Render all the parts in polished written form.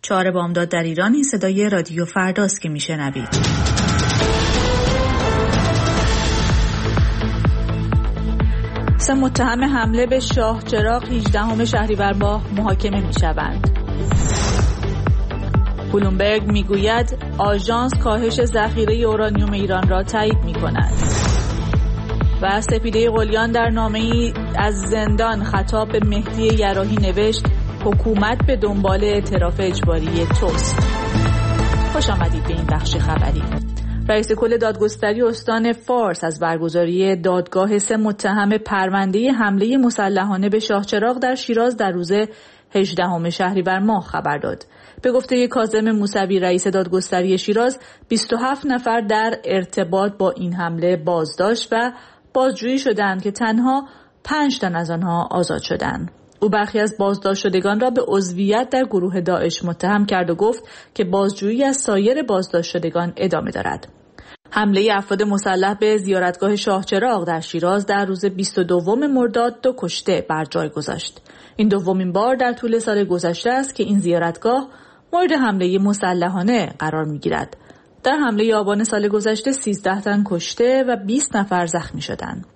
4 بامداد در ایران. این صدای رادیو فرداست که میشنوید. 3 متهم حمله به شاهچراغ 18 شهریور ماه محاکمه میشوند. بلومبرگ میگوید آژانس کاهش ذخیره اورانیوم ایران را تایید میکند. و سپیده قلیان در نامه‌ای از زندان خطاب به مهدی یراحی نوشت حکومت به دنبال اعتراف اجباری توست. خوش آمدید به این بخش خبری. رئیس کل دادگستری استان فارس از برگزاری دادگاه 3 متهم پرونده حمله مسلحانه به شاهچراغ در شیراز در روز 18 شهریور ماه خبر داد. به گفته کاظم موسوی رئیس دادگستری شیراز، 27 نفر در ارتباط با این حمله بازداشت و بازجویی شدند که تنها 5 تن از آنها آزاد شدند. او برخی از بازداشت شدگان را به عضویت در گروه داعش متهم کرد و گفت که بازجویی از سایر بازداشت شدگان ادامه دارد. حمله افراد مسلح به زیارتگاه شاهچراغ در شیراز در روز 22 مرداد 2 کشته بر جای گذاشت. این دومین بار در طول سال گذشته است که این زیارتگاه مورد حمله مسلحانه قرار می‌گیرد. در حمله آبان سال گذشته 13 تن کشته و 20 نفر زخمی شدند.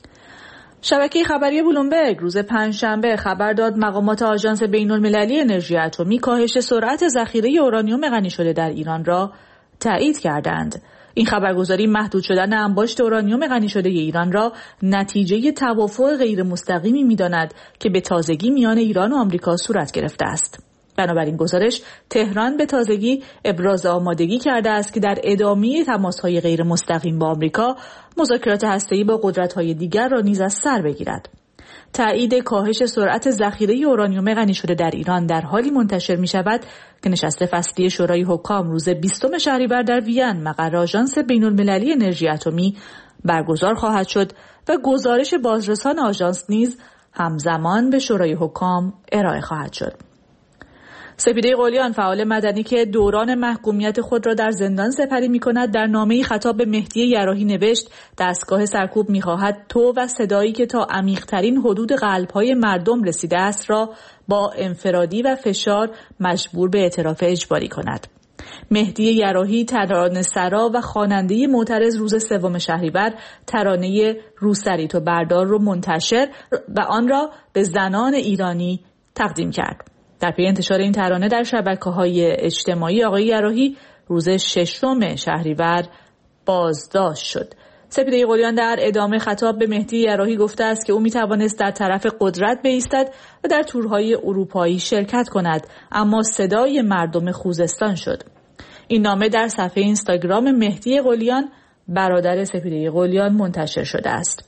شبکه خبری بلومبرگ روز پنجشنبه خبر داد مقامات آژانس بین‌المللی انرژی اتمی کاهش سرعت ذخیره اورانیوم غنی شده در ایران را تایید کردند. این خبرگزاری محدود شدن انباشت اورانیوم غنی شده ایران را نتیجه توافق غیر مستقیمی می‌داند که به تازگی میان ایران و آمریکا صورت گرفته است. بنابراین گزارش تهران به تازگی ابراز آمادگی کرده است که در ادامه تماس‌های غیر مستقیم با آمریکا مذاکرات هسته‌ای با قدرت‌های دیگر را نیز از سر بگیرد. تایید کاهش سرعت ذخیره اورانیوم غنی شده در ایران در حالی منتشر می‌شود که نشست فصلی شورای حکام روز 20 شهریور در وین مقر آژانس بین‌المللی انرژی اتمی برگزار خواهد شد و گزارش بازرسان آژانس نیز همزمان به شورای حکام ارائه خواهد شد. سپیده قلیان فعال مدنی که دوران محکومیت خود را در زندان سپری می‌کند در نامه‌ای خطاب به مهدی یراحی نوشت دستگاه سرکوب می‌خواهد تو و صدایی که تا عمیق‌ترین حدود قلب‌های مردم رسیده است را با انفرادی و فشار مجبور به اعتراف اجباری کند. مهدی یراحی ترانه‌سرا و خواننده معترض روز 3 شهریور ترانه روسری تو بردار را منتشر و آن را به زنان ایرانی تقدیم کرد. در پی انتشار این ترانه در شبکه‌های اجتماعی آقای یراحی روز 6 شهریور بازداشت شد. سپیده قلیان در ادامه خطاب به مهدی یراحی گفته است که او می‌توانست در طرف قدرت بایستد و در تورهای اروپایی شرکت کند، اما صدای مردم خوزستان شد. این نامه در صفحه اینستاگرام مهدی قلیان برادر سپیده قلیان منتشر شده است.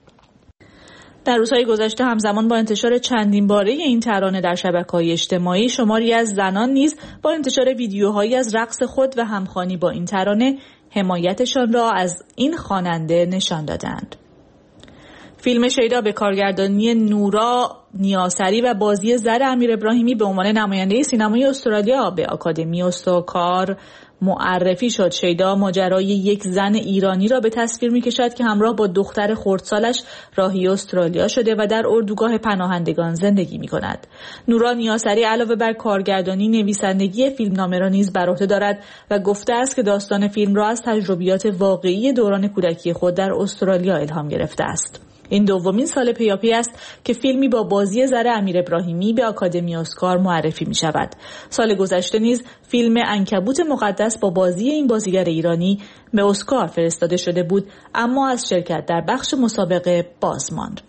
در روزهای گذشته همزمان با انتشار چندین باره این ترانه در شبکه‌های اجتماعی شماری از زنان نیز با انتشار ویدیوهایی از رقص خود و همخوانی با این ترانه حمایتشان را از این خواننده نشان دادند. فیلم شیدا به کارگردانی نورا نیاسری و بازی زر امیر ابراهیمی به عنوان نماینده سینمای استرالیا به آکادمی استوکار معرفی شد. شیدا ماجرای یک زن ایرانی را به تصویر می‌کشد که همراه با دختر خردسالش راهی استرالیا شده و در اردوگاه پناهندگان زندگی می‌کند. نورا نیاسری علاوه بر کارگردانی، نویسندگی فیلمنامه را نیز بر عهده دارد و گفته است که داستان فیلم را از تجربیات واقعی دوران کودکی خود در استرالیا الهام گرفته است. این دومین سال پیاپی است که فیلمی با بازی زر امیر ابراهیمی به آکادمی اسکار معرفی می شود. سال گذشته نیز فیلم عنکبوت مقدس با بازی این بازیگر ایرانی به اسکار فرستاده شده بود، اما از شرکت در بخش مسابقه باز ماند.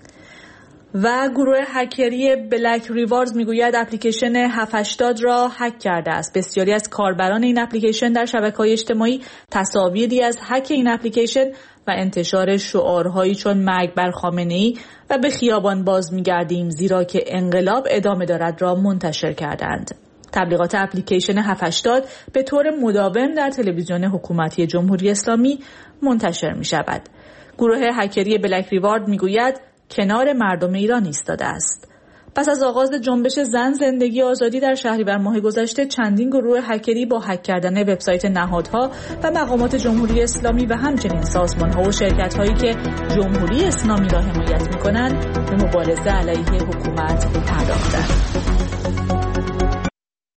و گروه هکری بلک ریواردز میگوید اپلیکیشن 780 را هک کرده است. بسیاری از کاربران این اپلیکیشن در شبکه‌های اجتماعی تصاویری از هک این اپلیکیشن و انتشار شعارهایی چون مرگ بر خامنه‌ای و به خیابان باز می‌گردیم زیرا که انقلاب ادامه دارد را منتشر کردند. تبلیغات اپلیکیشن 780 به طور مداوم در تلویزیون حکومتی جمهوری اسلامی منتشر می‌شود. گروه هکری بلک ریوارد میگوید کنار مردم ایران ایستاده است. پس از آغاز جنبش زن زندگی آزادی در شهریور ماه گذشته چندین گروه هکری با هک کردن وبسایت نهادها و مقامات جمهوری اسلامی و همچنین سازمان‌ها و شرکت‌هایی که جمهوری اسلامی را حمایت می‌کنند به مبارزه علیه حکومت پرداختند.